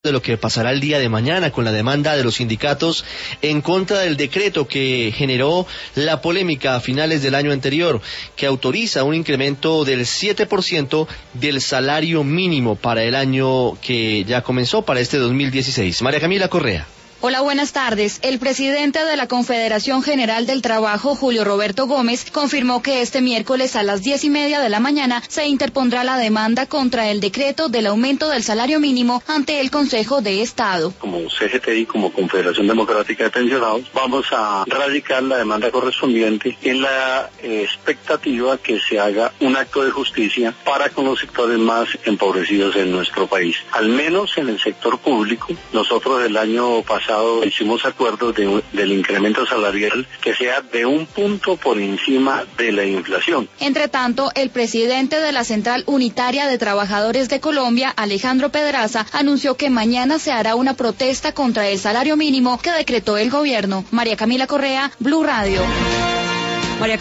de lo que pasará el día de mañana con la demanda de los sindicatos en contra del decreto que generó la polémica a finales del año anterior, que autoriza un incremento del 7% del salario mínimo para el año que ya comenzó, para este 2016. María Camila Correa. Hola, buenas tardes. El presidente de la Confederación General del Trabajo, Julio Roberto Gómez, confirmó que este miércoles a las 10:30 de la mañana se interpondrá la demanda contra el decreto del aumento del salario mínimo ante el Consejo de Estado. Como CGTI, como Confederación Democrática de Pensionados, vamos a radicar la demanda correspondiente en la expectativa que se haga un acto de justicia para con los sectores más empobrecidos en nuestro país. Al menos en el sector público, nosotros el año pasado hicimos acuerdos del incremento salarial que sea de 1 punto por encima de la inflación. Entre tanto, el presidente de la Central Unitaria de Trabajadores de Colombia, Alejandro Pedraza, anunció que mañana se hará una protesta contra el salario mínimo que decretó el gobierno. María Camila Correa, Blue Radio.